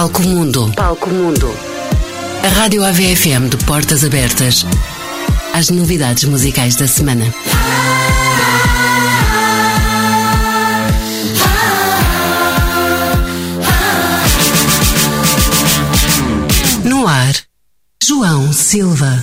Palco Mundo. Palco Mundo. A Rádio AVFM de portas abertas às novidades musicais da semana. No ar, João Silva.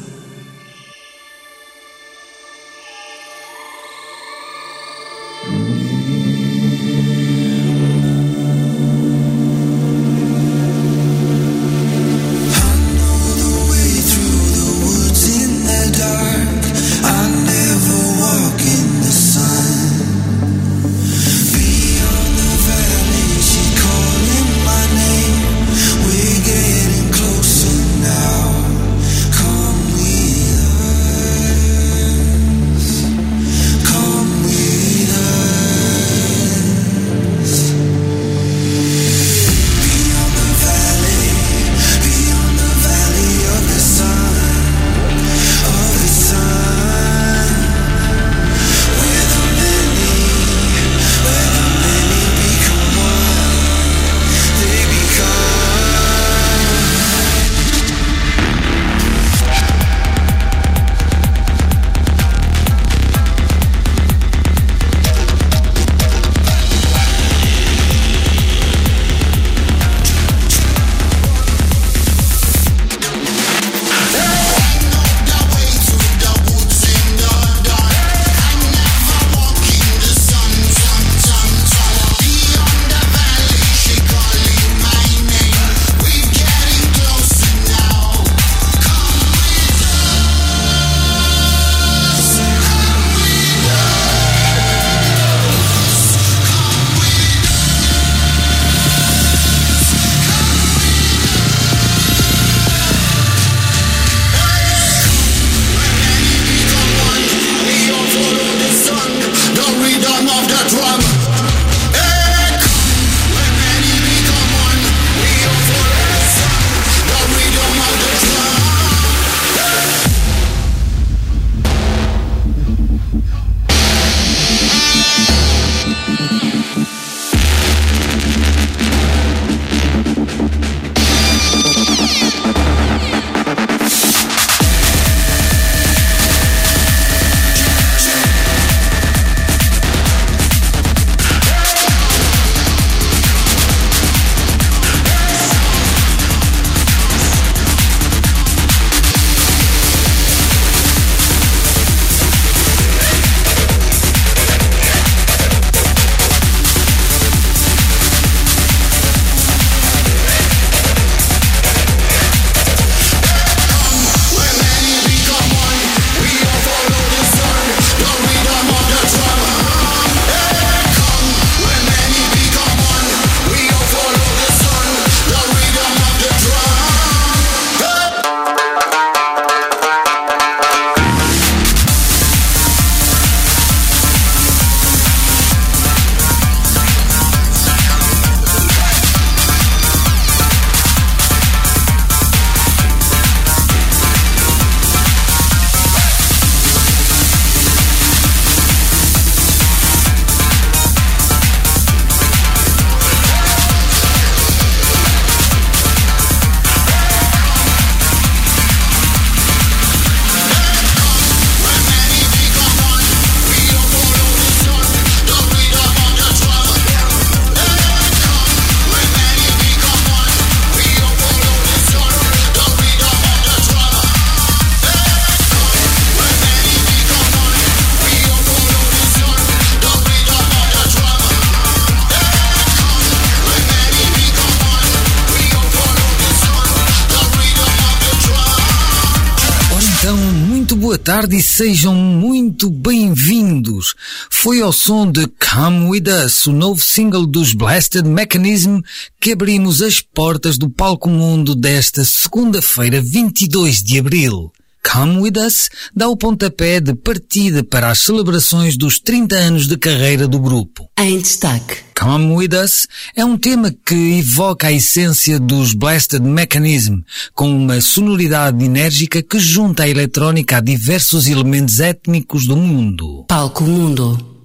Boa tarde e sejam muito bem-vindos. Foi ao som de Come With Us, o novo single dos Blasted Mechanism, que abrimos as portas do Palco Mundo desta segunda-feira, 22 de abril. Come With Us dá o pontapé de partida para as celebrações dos 30 anos de carreira do grupo. Em destaque, Come With Us é um tema que evoca a essência dos Blasted Mechanism, com uma sonoridade enérgica que junta a eletrónica a diversos elementos étnicos do mundo. Palco Mundo.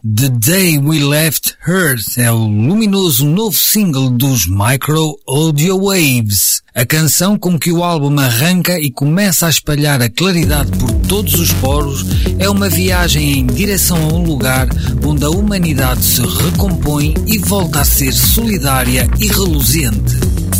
The Day We Left Earth é o luminoso novo single dos Micro Audio Waves. A canção com que o álbum arranca e começa a espalhar a claridade por todos os poros é uma viagem em direção a um lugar onde a humanidade se recompõe e volta a ser solidária e reluzente.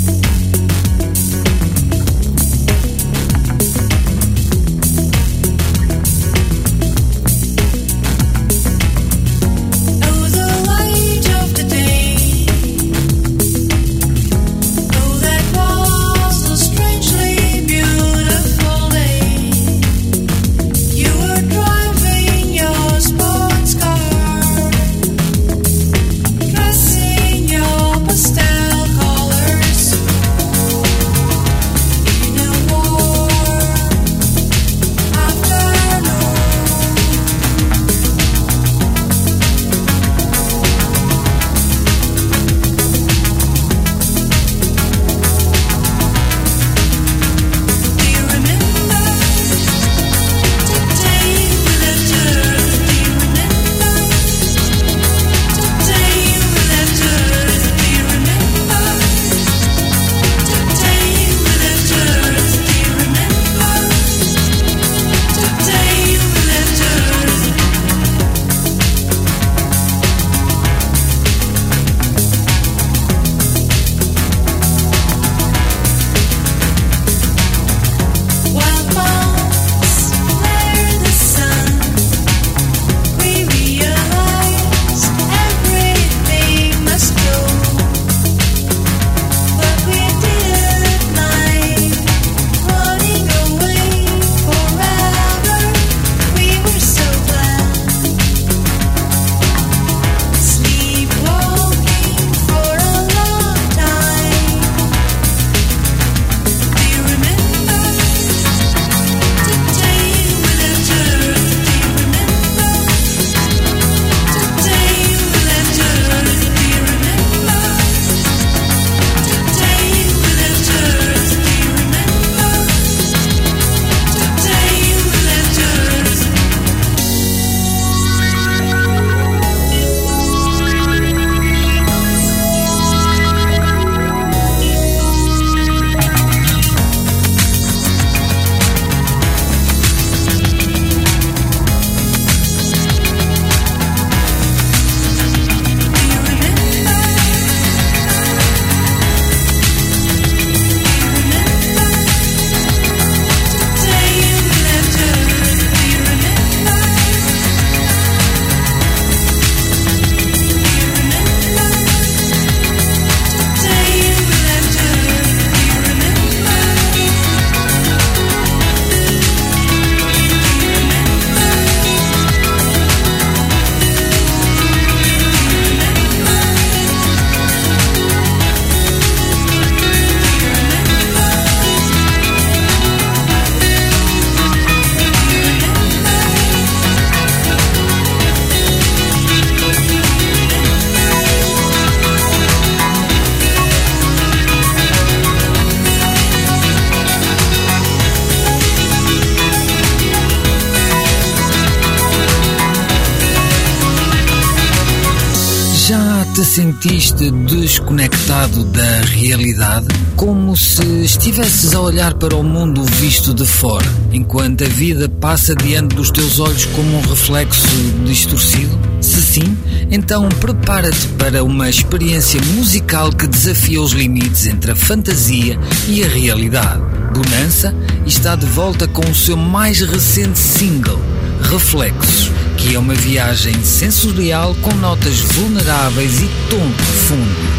Te sentiste desconectado da realidade? Como se estivesses a olhar para o mundo visto de fora, enquanto a vida passa diante dos teus olhos como um reflexo distorcido? Se sim, então prepara-te para uma experiência musical que desafia os limites entre a fantasia e a realidade. Bonança está de volta com o seu mais recente single, Reflexos, que é uma viagem sensorial com notas vulneráveis e tom profundo.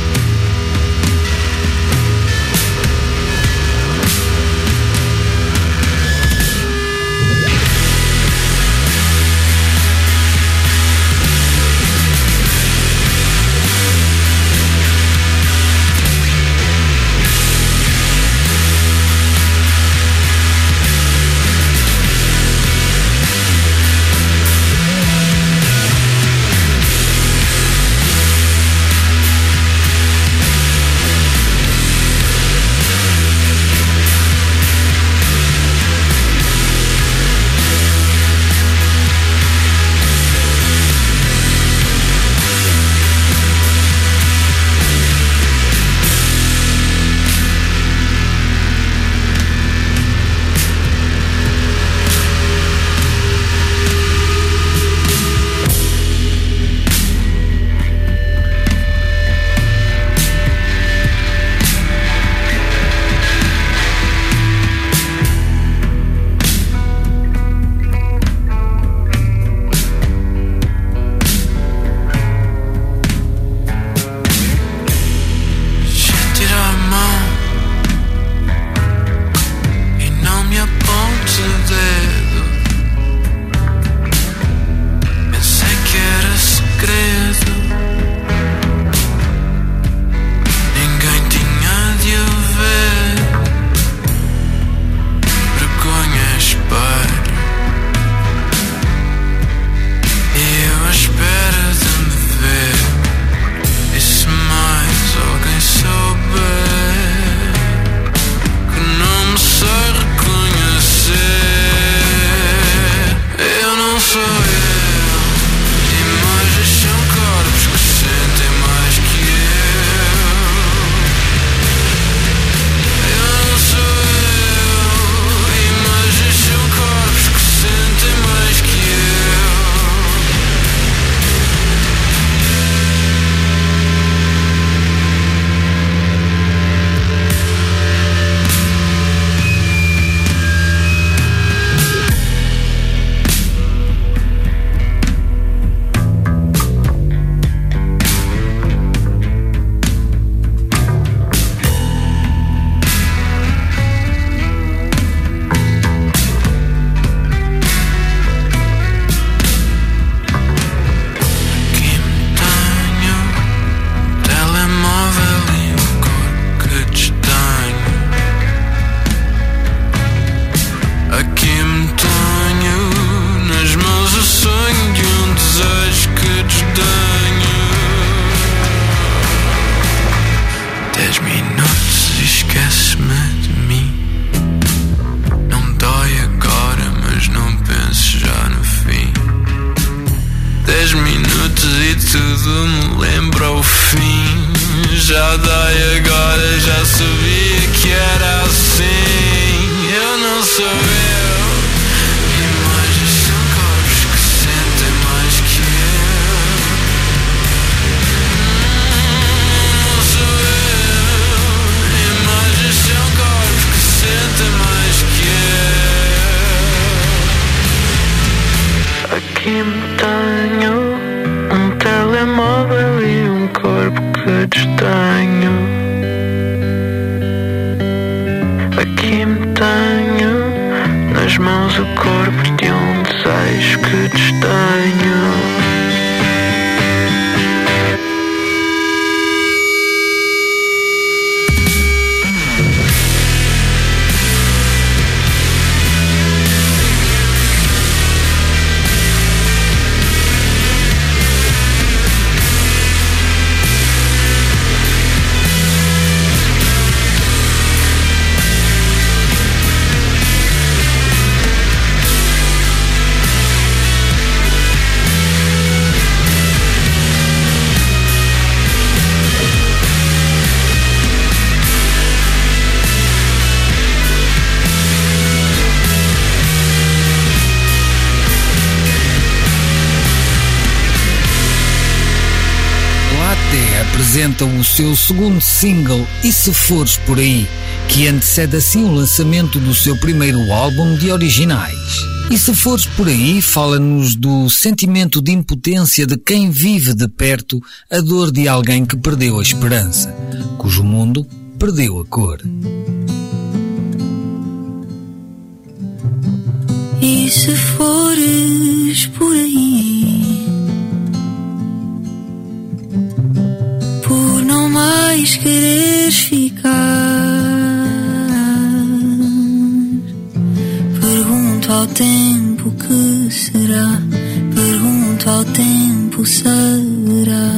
tudo me lembra o fim. Já dei agora, já sabia que era assim. Eu não sou eu. Imagens são corpos que sentem mais que eu. Não sou eu. Imagens são corpos que sentem mais que eu. Aqui tenho um telemóvel e um corpo que destenho. Aqui me tenho nas mãos o corpo de um desejo que destenho. Apresenta o seu segundo single, E Se Fores Por Aí, que antecede assim o lançamento do seu primeiro álbum de originais. E Se Fores Por Aí fala-nos do sentimento de impotência de quem vive de perto a dor de alguém que perdeu a esperança, cujo mundo perdeu a cor. E se fores por aí, por não mais quereres ficar, pergunto ao tempo que será, pergunto ao tempo será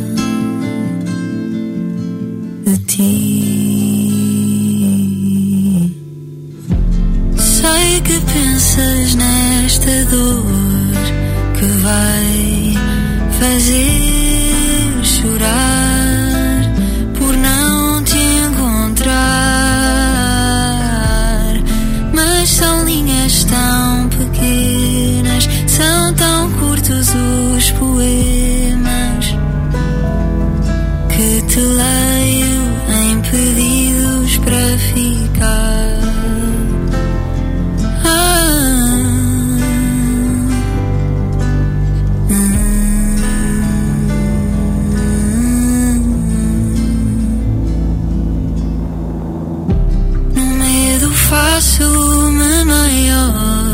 de ti. Sei que pensas nesta dor que vai fazer chorar por não te encontrar, mas são linhas tão pequenas, são tão curtos os poemas que te leio em pedidos para ficar. Faço-me maior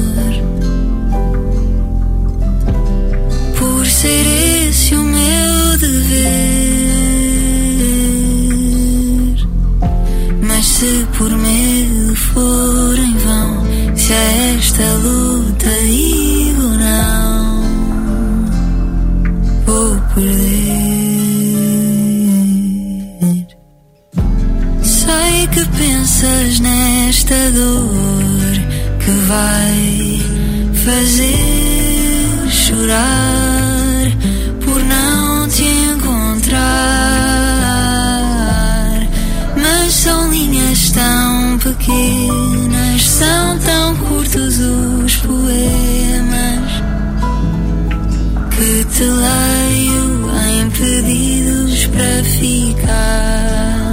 por ser esse o meu dever, mas se por medo for em vão, se é esta luta digo não, vou perder. Sei que pensas nesta dor que vai fazer chorar por não te encontrar, mas são linhas tão pequenas, são tão curtos os poemas que te leio em pedidos para ficar.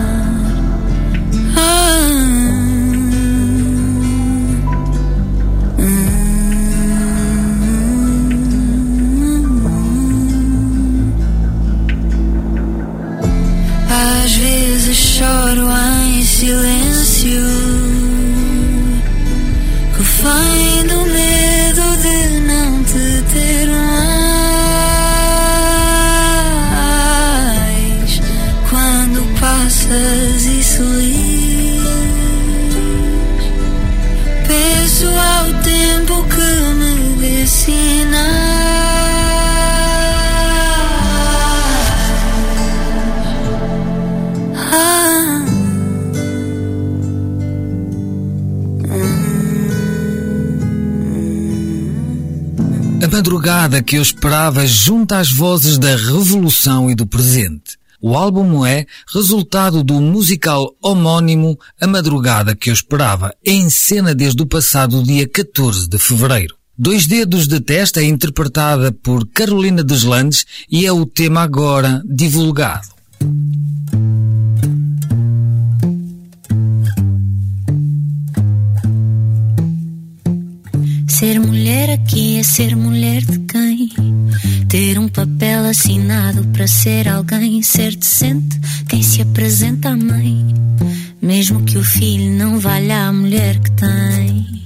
Às vezes choro em silêncio, que vem do medo de não te ter mais. Quando passas e sorris, peço ao tempo que me dê sinais. A madrugada que eu esperava junto às vozes da revolução e do presente. O álbum é resultado do musical homónimo A Madrugada que eu esperava, em cena desde o passado dia 14 de fevereiro. Dois Dedos de Testa é interpretada por Carolina Deslandes e é o tema agora divulgado. Ser mulher aqui é ser mulher de quem? Ter um papel assinado para ser alguém. Ser decente, quem se apresenta à mãe, mesmo que o filho não valha a mulher que tem.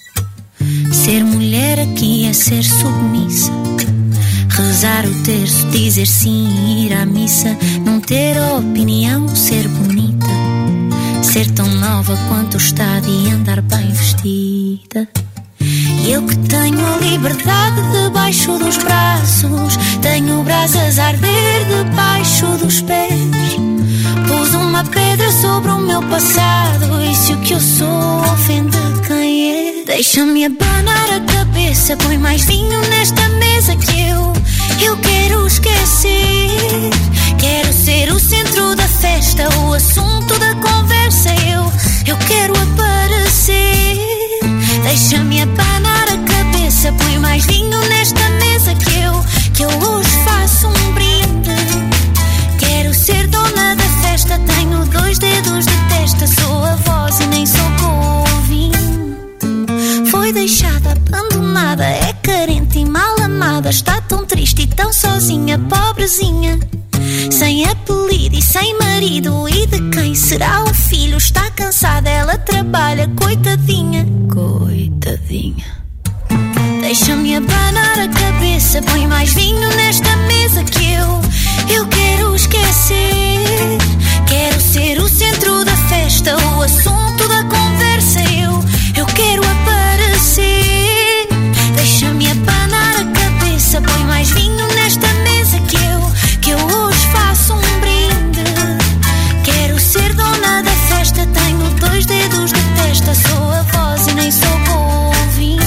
Ser mulher aqui é ser submissa, rezar o terço, dizer sim, ir à missa, não ter opinião, ser bonita, ser tão nova quanto o estado e andar bem vestida. E eu que tenho a liberdade debaixo dos braços, tenho brasas a arder debaixo dos pés. Pus uma pedra sobre o meu passado, e se o que eu sou ofende quem é? Deixa-me abanar a cabeça, põe mais vinho nesta mesa que eu quero esquecer. Quero ser o centro da festa, o assunto da conversa, eu quero aparecer. Deixa-me abanar a cabeça, põe mais vinho nesta mesa que eu hoje faço um brinde. Quero ser dona da festa, tenho 2 dedos de testa, sou a voz e nem sou ouvinte. Foi deixada, abandonada, é carente e mal amada, está tão triste e tão sozinha, pobrezinha, sem apelido e sem marido. E de quem será o filho? Está cansada, ela trabalha, coitadinha, coitadinha. Deixa-me abanar a cabeça, põe mais vinho nesta mesa que eu quero esquecer. Quero ser o centro da festa, o assunto da conversa, eu quero aparecer. Deixa-me abanar a cabeça, põe mais vinho nesta mesa que eu hoje faço um brinde. Quero ser dona da festa, tenho 2 dedos de testa, sou a voz e nem sou ouvinte.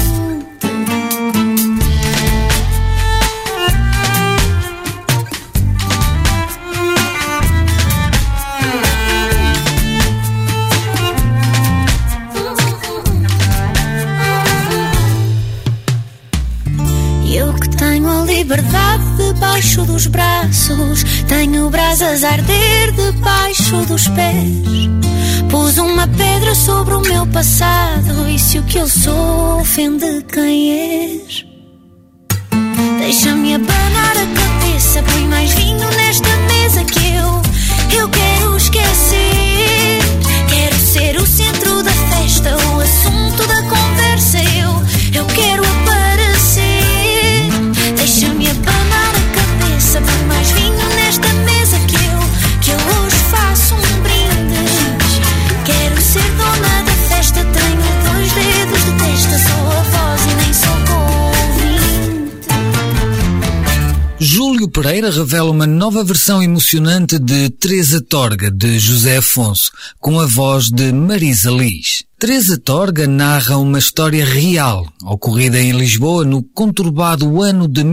Eu que tenho a liberdade debaixo dos braços, tenho brasas a arder debaixo dos pés. Pus uma pedra sobre o meu passado, e se o que eu sou ofende quem és? Deixa-me abanar a cabeça, põe mais vinho nesta mesa que eu quero esquecer. Quero ser o centro da festa, o assunto da conversa, eu quero aparecer. Deixa-me abanar a cabeça, põe mais vinho nesta mesa que eu hoje faço um brinde. Quero ser dona da festa, tenho 2 dedos de testa, sou a voz e nem sou ouvinte. Júlio Pereira revela uma nova versão emocionante de Teresa Torga, de José Afonso, com a voz de Marisa Liz. Teresa Torga narra uma história real, ocorrida em Lisboa no conturbado ano de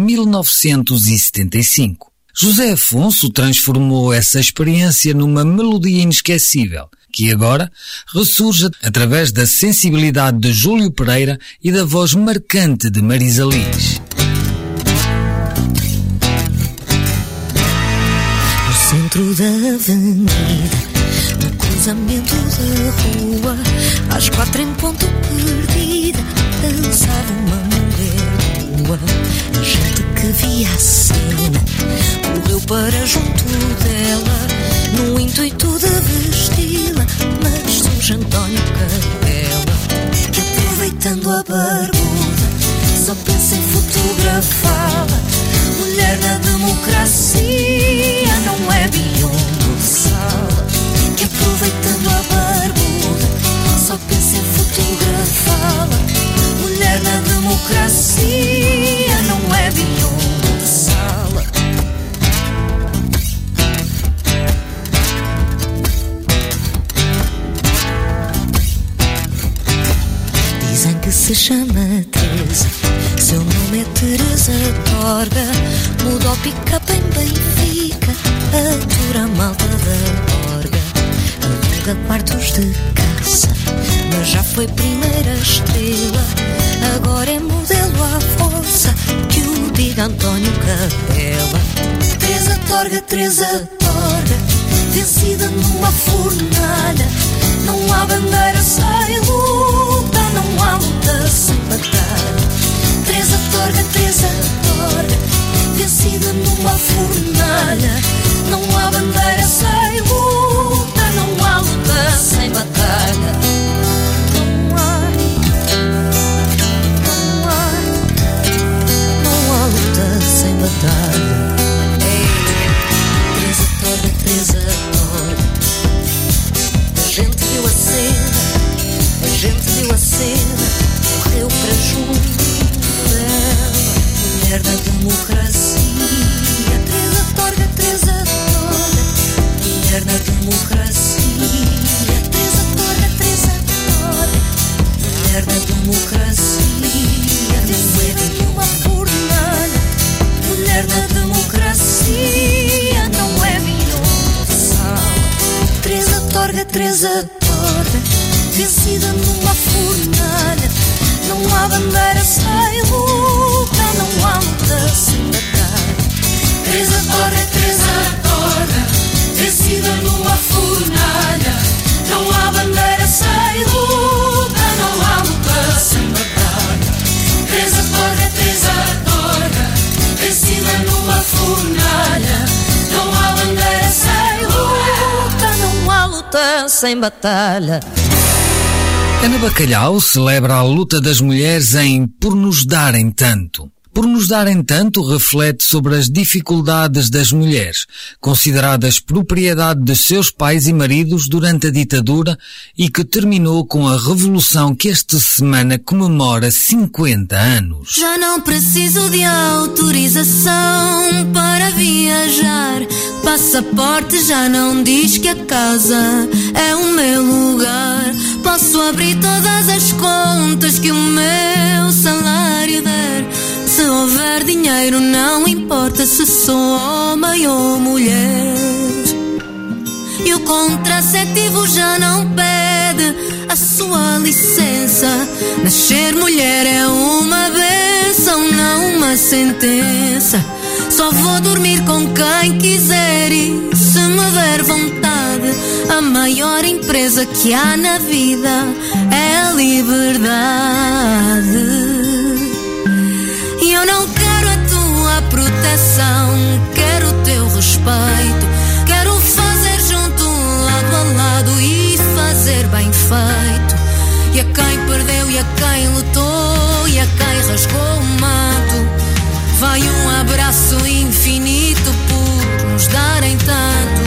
1975. José Afonso transformou essa experiência numa melodia inesquecível, que agora ressurge através da sensibilidade de Júlio Pereira e da voz marcante de Marisa Liz. No centro da avenida, no cruzamento da rua, às 4 em ponto perdida, dançava uma mulher nua. A gente que via a cena correu para junto dela, no intuito de vesti-la, mas surge António Capela, que aproveitando a barbuda só pensa em fotografá-la. Mulher da democracia, não é Beyond Sala, que aproveitando a barbuda só pensa em fotografá-la. Mulher da democracia, não é Beyond Sala. Dizem que se chama Teresa, Teresa. Seu nome é Teresa Torga. Muda o pick-up em Benfica. Atura a malta da orga. Aluga quartos de caça. Mas já foi primeira estrela. Agora é modelo à força. Que o diga António Capela. Teresa Torga, Teresa Torga. Vencida numa fornalha. Não há bandeira sem luta. Não há luta sem batalha. Teresa Torga, Teresa Torga. Vencida numa fornalha. Não há bandeira sem luta. Não há luta sem batalha. Não há luta sem batalha. Teresa Torga, Teresa Torga. A gente viu a cena, a gente viu a cena. Correu para junto dela, mulher da democracia. Teresa Torga, Teresa Torga. Mulher da democracia. Teresa Torga, Teresa Torga. Mulher da democracia. Vencida numa fornalha. Mulher da democracia. Não é universal. Teresa Torga, Teresa Torga. Vencida numa fornalha. Não há bandeira sem luta. Não há luta sem batalha. Teresa Torga, Teresa Torga. Vencida numa fornalha. Não há bandeira sem luta. Não há luta sem batalha. Teresa Torga, Teresa Torga. Vencida numa fornalha. Não há bandeira sem luta. Não há luta sem batalha. Ana Bacalhau celebra a luta das mulheres em Por Nos Darem Tanto. Por Nos Darem Tanto reflete sobre as dificuldades das mulheres, consideradas propriedade de seus pais e maridos durante a ditadura e que terminou com a revolução que esta semana comemora 50 anos. Já não preciso de autorização para viajar. Passaporte já não diz que a casa é o meu lugar. Posso abrir todas as contas que o meu salário der. Se houver dinheiro não importa se sou homem ou mulher. E o contraceptivo já não pede a sua licença. Nascer mulher é uma bênção, não uma sentença. Só vou dormir com quem quiser e se me der vontade. A maior empresa que há na vida é a liberdade. E eu não quero a tua proteção, quero o teu respeito. Quero fazer junto, lado a lado e fazer bem feito. E a quem perdeu e a quem lutou e a quem rasgou o manto, vai um abraço infinito por nos darem tanto.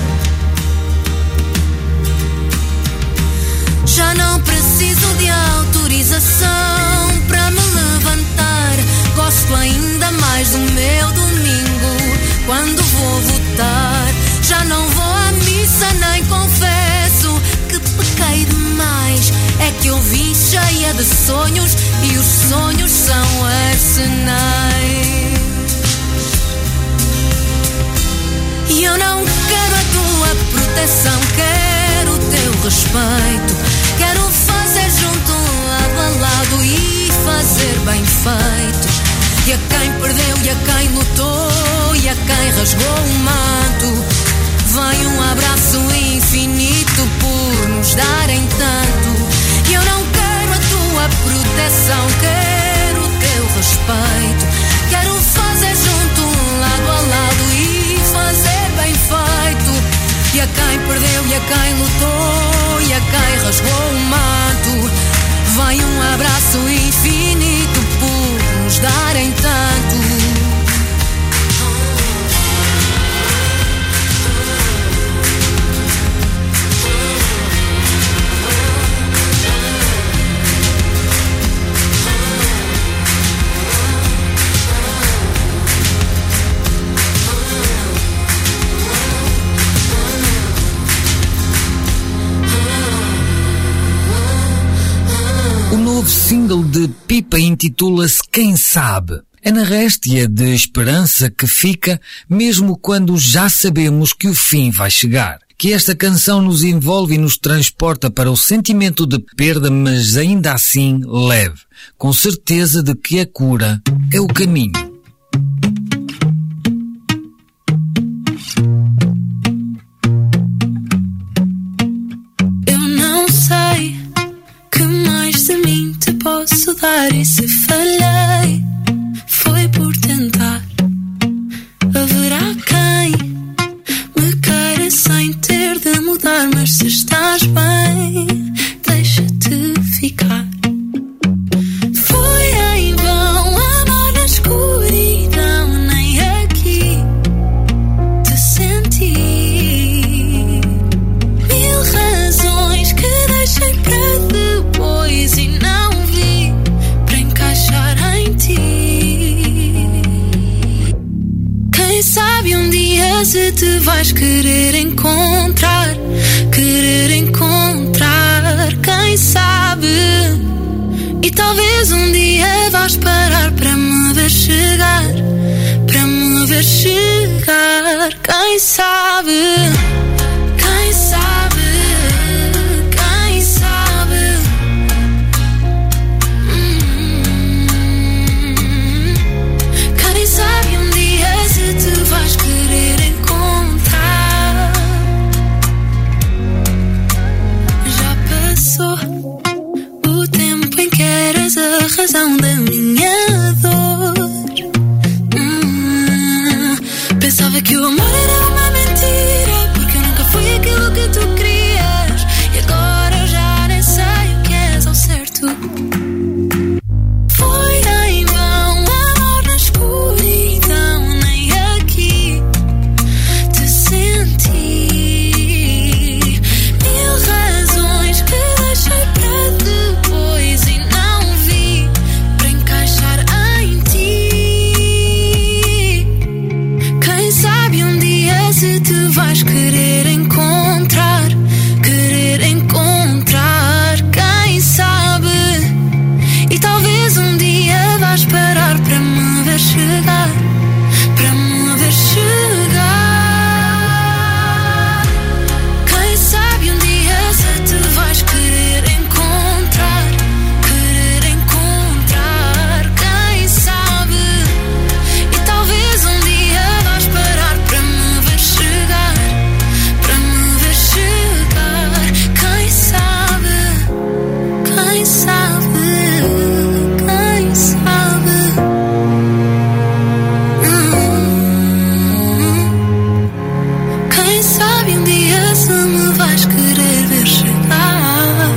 Já não preciso de autorização para me levantar. Gosto ainda mais do meu domingo quando vou votar. Já não vou à missa nem confesso que pequei demais. É que eu vim cheia de sonhos e os sonhos são arsenais. E eu não quero a tua proteção, quero o teu respeito. Quero fazer junto, lado a lado e fazer bem feito. E a quem perdeu e a quem lutou e a quem rasgou o manto, vai um abraço infinito por nos darem tanto. E eu não quero a tua proteção, quero o teu respeito. Quero fazer junto, lado a lado e fazer bem feito. E a quem perdeu e a quem lutou e a quem rasgou o manto, vai um abraço infinito por nos darem tanto. O novo single de Pipa intitula-se Quem Sabe. É na réstia de esperança que fica, mesmo quando já sabemos que o fim vai chegar. Que esta canção nos envolve e nos transporta para o sentimento de perda, mas ainda assim leve, com certeza de que a cura é o caminho. Eu não sei que mais de mim te posso dar, e se falhei foi por tentar. Haverá quem me queira sem ter de mudar, mas se estás bem, deixa-te ficar. Foi em vão amar na escuridão, nem aqui te senti. Mil razões que deixei para depois e não vi para encaixar em ti. Quem sabe um dia se te vais querer encontrar, quem sabe? E talvez um dia vais parar para me ver chegar, quem sabe? Quem sabe? Quem sabe? Quem sabe um dia se te vais querer encontrar. Já passou o tempo em que eras a razão da minha dor. Pensava que o amor era uma mentira, porque eu nunca fui aquilo que tu querias. E agora eu já nem sei o que és ao certo. Foi em vão amor na escuridão, nem aqui te senti. Mil razões que deixei para depois e não vi para encaixar em ti. Quem sabe um dia se te vais querer encontrar, quem sabe? E talvez um dia vais parar para me ver chegar, Quem sabe um dia se te vais querer encontrar, quem sabe? E talvez um dia vais parar para me ver chegar, quem sabe? Quem sabe? Quem sabe? Quem sabe um dia se me vais querer ver chegar.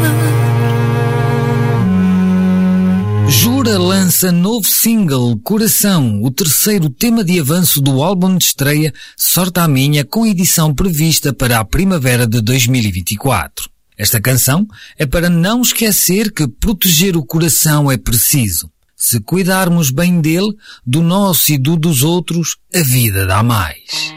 Jura lança novo single Coração, o terceiro tema de avanço do álbum de estreia Sorte à Minha, com edição prevista para a primavera de 2024. Esta canção é para não esquecer que proteger o coração é preciso. Se cuidarmos bem dele, do nosso e do dos outros, a vida dá mais.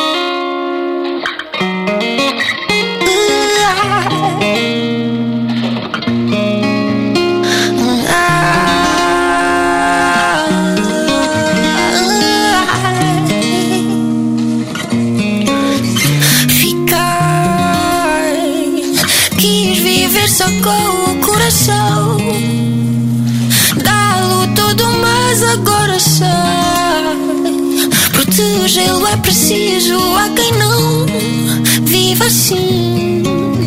Quis viver só com o coração, dá-lo todo, mas agora sei. Protegê-lo é preciso, há quem não viva assim.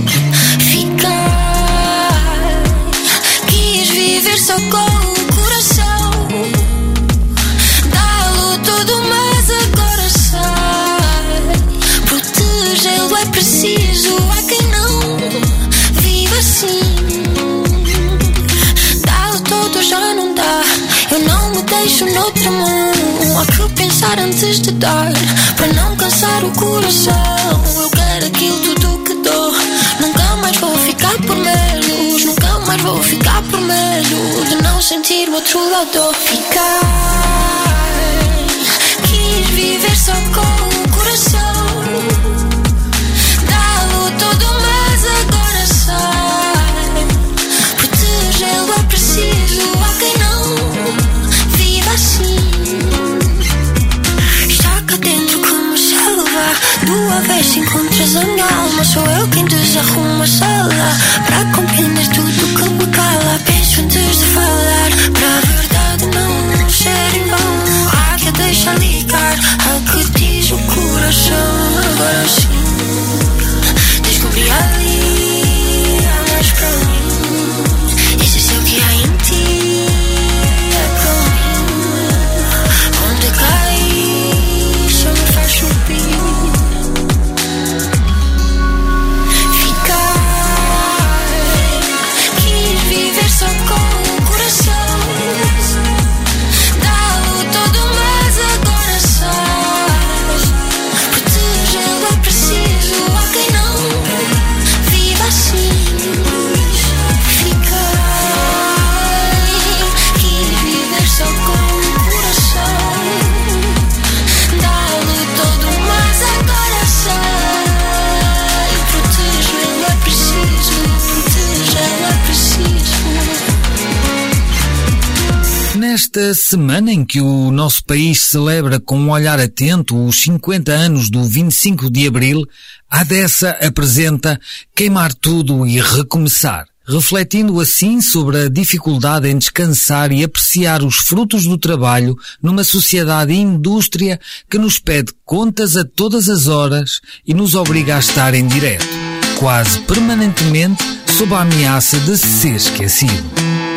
Ficar, quis viver só com o coração, dá-lo todo, mas agora sei. Protegê-lo é preciso, há quem não viva assim. Dá-lo todo, já não dá, eu não me deixo noutra mão. Há que pensar antes de dar, para não cansar o coração. Eu quero aquilo tudo que dou, nunca mais vou ficar por menos, nunca mais vou ficar por medo de não sentir o outro lado. Ficar, quis viver só com o coração, dá-lo todo, mas agora sai. Protegê-lo é Nesta semana em que o nosso país celebra com um olhar atento os 50 anos do 25 de Abril, a Dessa apresenta Queimar Tudo e Recomeçar, refletindo assim sobre a dificuldade em descansar e apreciar os frutos do trabalho numa sociedade e indústria que nos pede contas a todas as horas e nos obriga a estar em direto, quase permanentemente sob a ameaça de ser esquecido.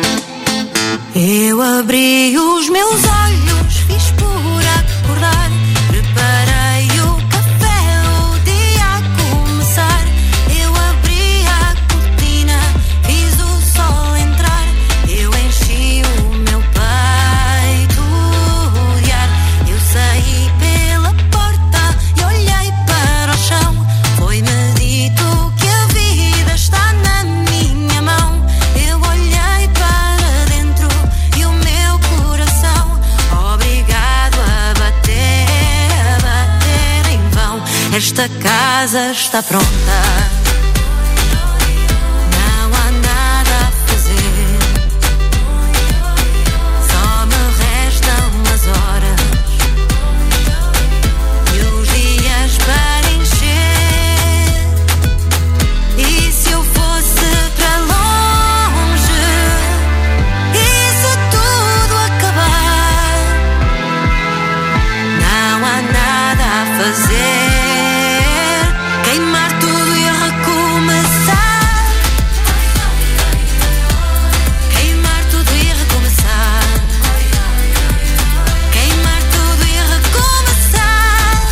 Eu abri os meus olhos, fiz por acordar, preparei o café, o dia a começar. Eu abri a cortina, fiz o sol entrar, eu enchi o meu peito de ar. Eu saí pela porta e olhei para o chão, foi-me dito que a vida está na minha mão. Eu olhei para dentro e o meu coração, obrigado a bater em vão. Esta casa está pronta, não há nada a fazer, só me restam as horas e os dias para encher. E se eu fosse para longe, e se tudo acabar, não há nada a fazer, queimar tudo e recomeçar, queimar tudo e recomeçar, queimar tudo e recomeçar,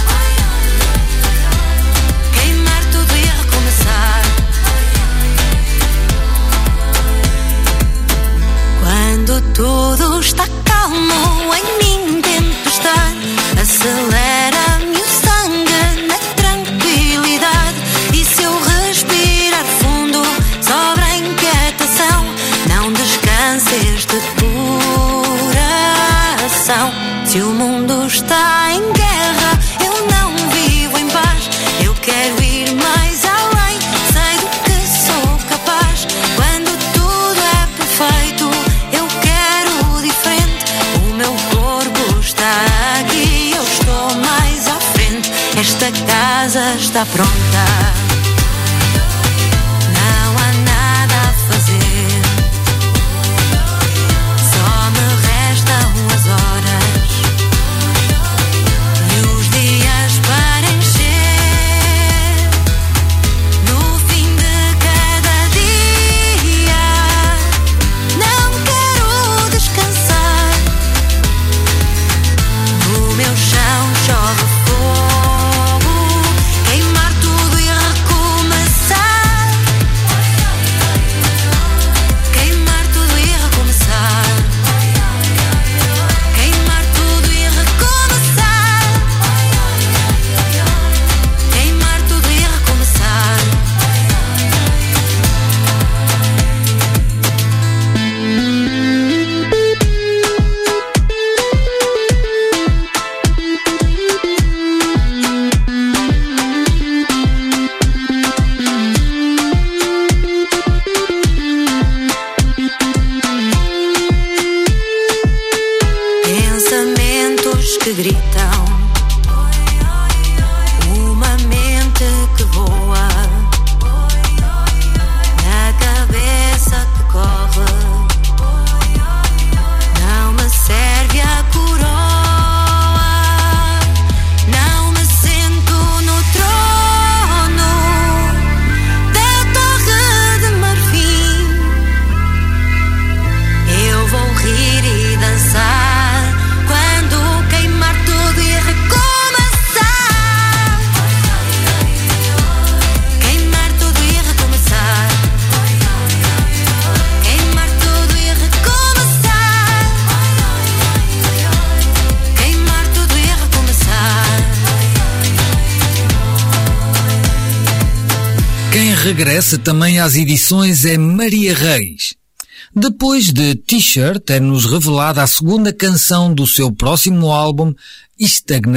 queimar tudo e recomeçar. Quando tudo está calmo, em mim tempestade, acelera-me o sangue na tranquilidade. E se eu respirar fundo, sobra inquietação, não descansa este coração. Se o mundo está em guerra, eu não vivo em paz. Eu quero ir mais além, sei do que sou capaz. Quando tudo é perfeito, eu quero diferente. O meu corpo está aqui, eu estou mais à frente. Esta casa está pronta, não há nada a fazer, só me restam as horas e os dias para encher. No fim de cada dia, não quero descansar. No meu chão chove fogo, queimar tudo e recomeçar, queimar tudo e recomeçar, queimar tudo e recomeçar, queimar tudo e recomeçar. Pensamentos que gritam, uma mente que voa, na cabeça que corre, não me serve a coroa, não me sento no trono da Torre de Marfim. Eu vou rir e dançar quando queimar tudo e recomeçar, queimar tudo e recomeçar, queimar tudo e recomeçar, queimar tudo e recomeçar. Quem regressa também às edições é Maria Reis. Depois de T-shirt, é-nos revelada a segunda canção do seu próximo álbum,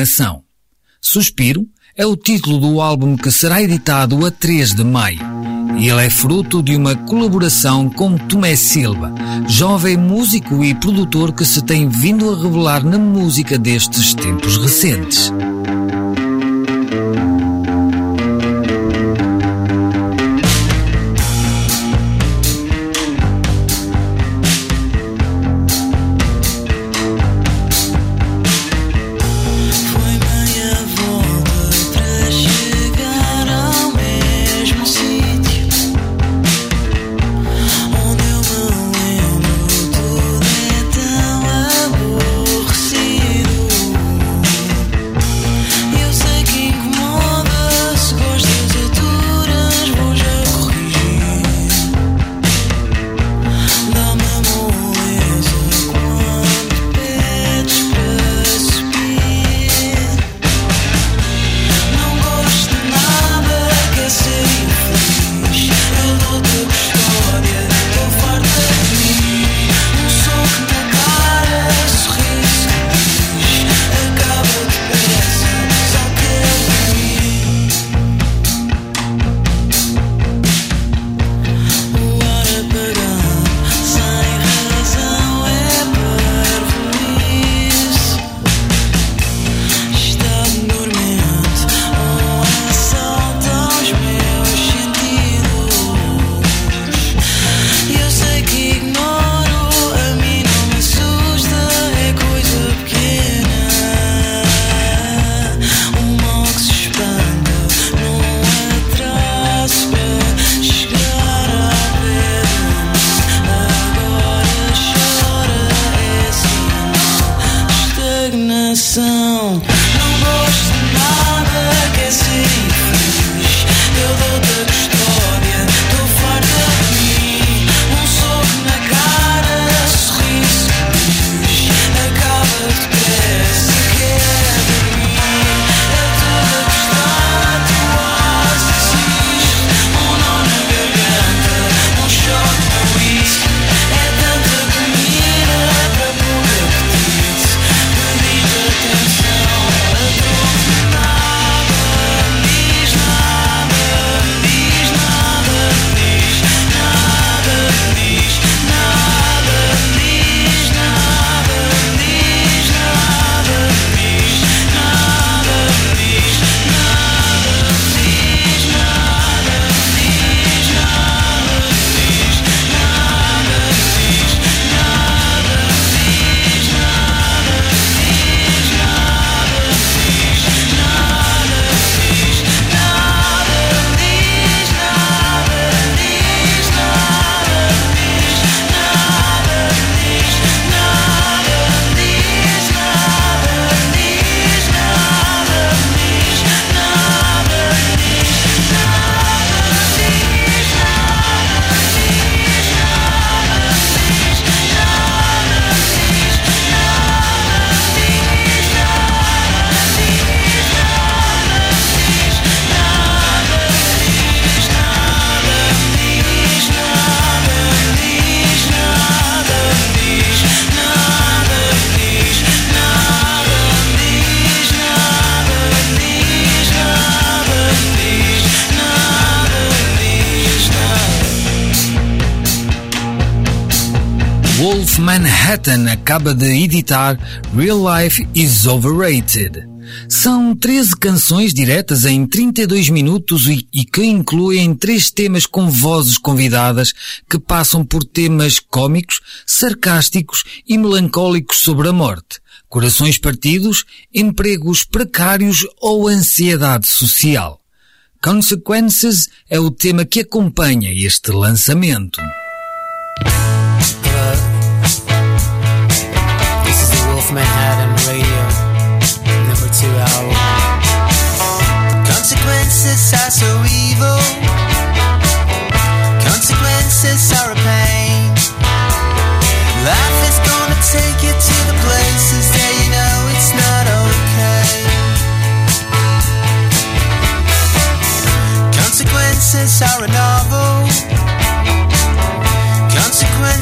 Estagnação. Suspiro é o título do álbum que será editado a 3 de maio. e ele é fruto de uma colaboração com Tomé Silva, jovem músico e produtor que se tem vindo a revelar na música destes tempos recentes. Wolf Manhattan acaba de editar Real Life is Overrated. São 13 canções diretas em 32 minutos e que incluem 3 temas com vozes convidadas que passam por temas cómicos, sarcásticos e melancólicos sobre a morte, corações partidos, empregos precários ou ansiedade social. Consequences é o tema que acompanha este lançamento. This is the Wolf Manhattan Radio, number 2 album. Consequences are so evil. Consequences are a pain. Life is gonna take you to the places that you know it's not okay. Consequences are a novel. Consequences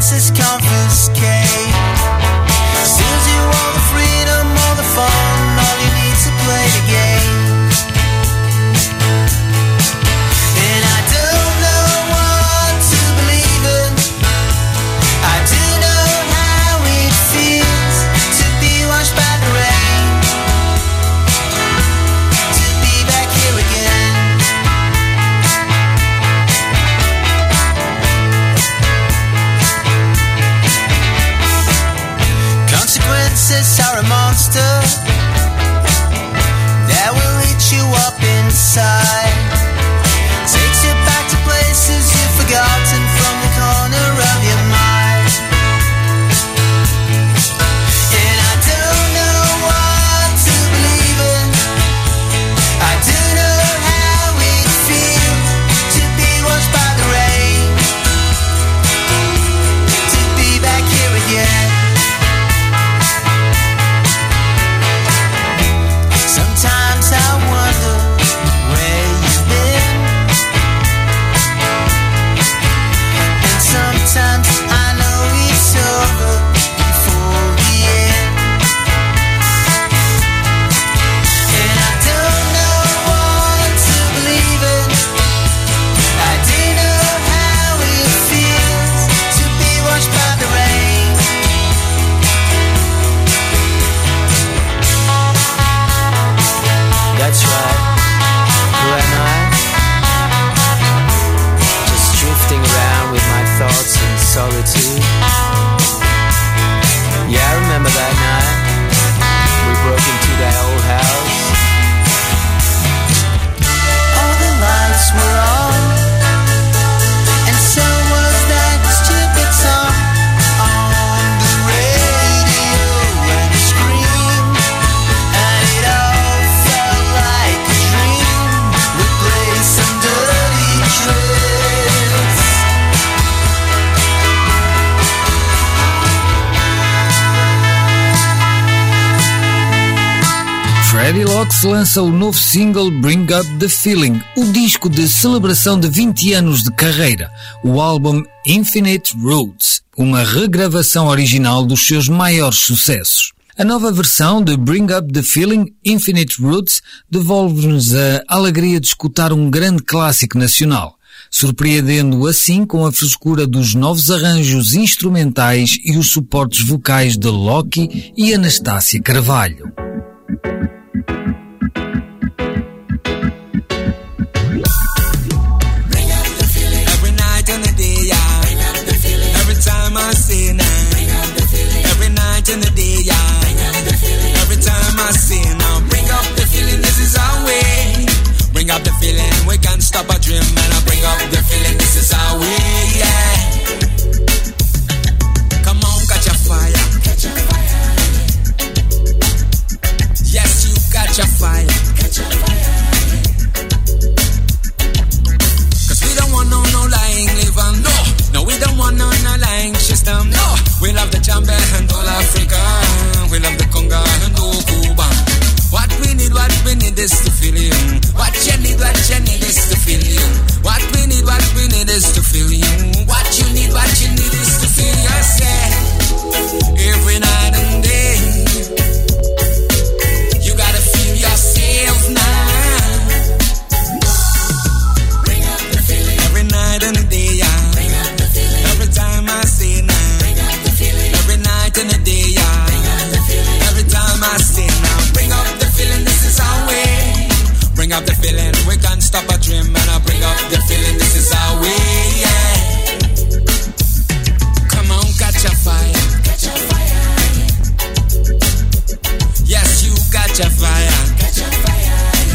voices are a monster that will eat you up inside. Takes you back to places you've forgotten from the corner of your mind. And I don't know what to believe in. I do know how it feels to be washed by the rain, to be back here again. Sometimes I wonder where you've been, and sometimes I know it's over before the end. And I don't know what to believe in. I do know how it feels to be washed by the rain. That's right, who am I? Just drifting around with my thoughts in solitude. Yeah, I remember that night we broke into that old house. All the lights were on, and so was that stupid song on the radio and the screen. And it all felt like a dream. We played some dirty tricks. Freddie Locks lança o novo single Bring Up The Feeling, o disco de celebração de 20 anos de carreira, o álbum Infinite Roots, uma regravação original dos seus maiores sucessos. A nova versão de Bring Up The Feeling, Infinite Roots, devolve-nos a alegria de escutar um grande clássico nacional, surpreendendo assim com a frescura dos novos arranjos instrumentais e os suportes vocais de Loki e Anastácia Carvalho. Every night and the day, yeah. Every time I see now. Every night and the day, yeah. Every time I see now. Bring up the feeling, this is our way. Bring up the feeling, we can't stop a dream, man. I bring up the feeling, this is our way, yeah. Come on, catch a fire. Yes, you catch a fire. Cause we don't want no lying liver, no, we don't want no lying system, no. We love the Jambe and all Africa. We love the Conga and all Cuba. What we need is to feel you. What you need is to feel you. What we need is to feel you. What you need is to feel yourself. Every night and day, you gotta feel yourself now. Bring up the feeling. Every night and day, yeah. Bring up the feeling. Every time I say now. Bring up the feeling. Every night and day, yeah. Bring up the feeling. Every time I say now. Bring up the feeling, this is our way. Bring up the feeling, we can't stop a dream, and I bring up the feeling, this is our way, yeah. Come on, catch a fire. Catch a fire. Yes, you catch a fire. Catch a fire.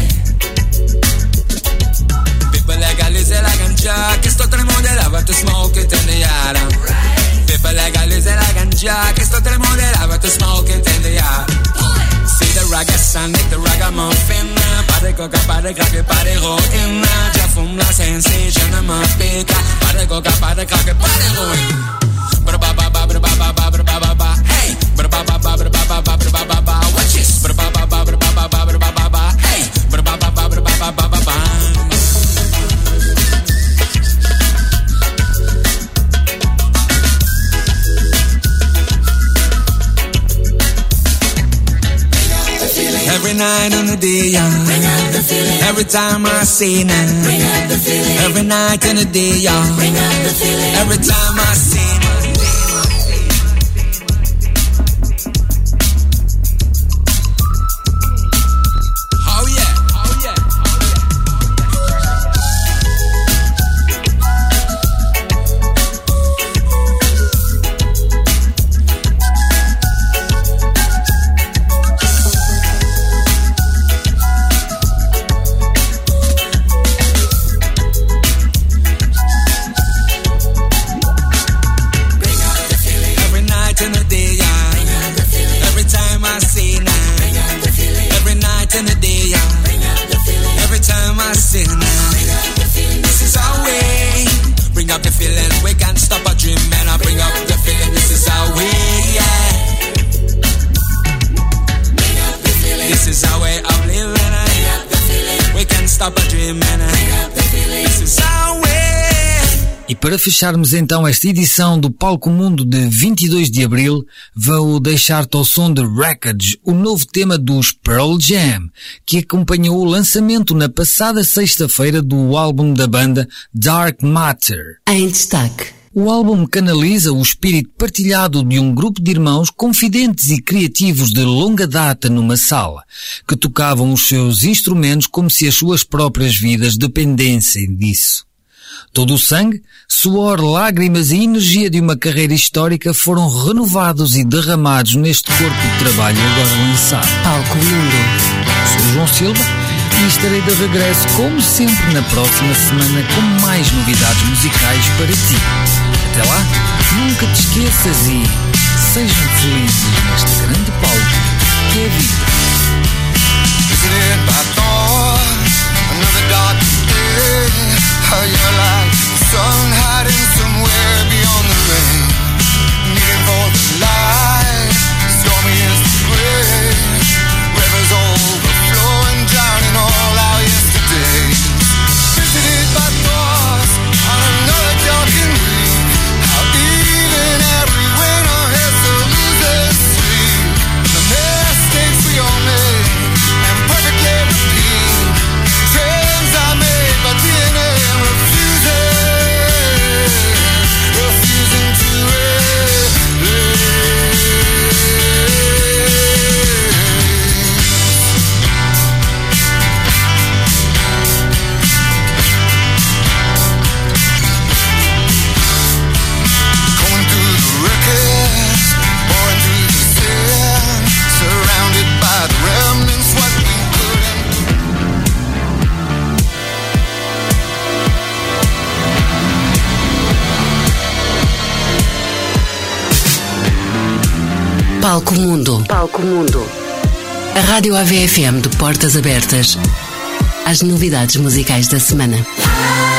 People legalize la ganja, que sto tremo de lava to smoke it in the yard. People legalize la ganja, que sto tremo de lava to smoke it in the yard. See the ragga sonic, the ragamuffin. Pare coca, pare crack, pare rockin'. Ja fume la sensation, me pica. Pare coca, pare crack, pare rockin'. Bra ba ba ba bra ba ba ba bra ba ba ba. Hey, bra ba ba ba bra ba ba ba bra ba ba ba. Watch this. Bra ba ba ba bra ba ba ba bra ba ba ba. Hey, bra ba ba ba bra ba ba ba ba ba. Every night and the day, yeah. Bring up the feeling. Every time I see now. Bring up the feeling. Every night and the day, yeah. Bring up the feeling. Every time I see now. Oh yeah, oh yeah, oh yeah. night and the day, yeah. Every time I see now. Every night and the day, yeah. Every time I see now. This is our way. Bring up the feeling, we can't stop a dream, man. I bring up the feeling, this is our way, yeah. This is our way of living, we can't stop a dream, man. This is our way. E para fecharmos então esta edição do Palco Mundo de 22 de Abril, vou deixar-te ao som de Wreckage, o novo tema dos Pearl Jam, que acompanhou o lançamento na passada sexta-feira do álbum da banda Dark Matter. Em destaque. O álbum canaliza o espírito partilhado de um grupo de irmãos confidentes e criativos de longa data numa sala, que tocavam os seus instrumentos como se as suas próprias vidas dependessem disso. Todo o sangue, suor, lágrimas e energia de uma carreira histórica foram renovados e derramados neste corpo de trabalho agora lançado. Palco Mundo. Sou João Silva e estarei de regresso, como sempre, na próxima semana com mais novidades musicais para ti. Até lá, nunca te esqueças e sejam felizes neste grande palco que é a vida. You're like the sun hiding somewhere beyond the rain, needing for the light. Stormy is the gray, rivers overflowing, drowning all our yesterdays. Visited by thoughts on another darkened week. How even every winter has to lose their sleep. The mistakes we all made and perfectly repeat. Trends I made by DNA. Palco Mundo. Palco Mundo. A Rádio AVFM de portas abertas às novidades musicais da semana.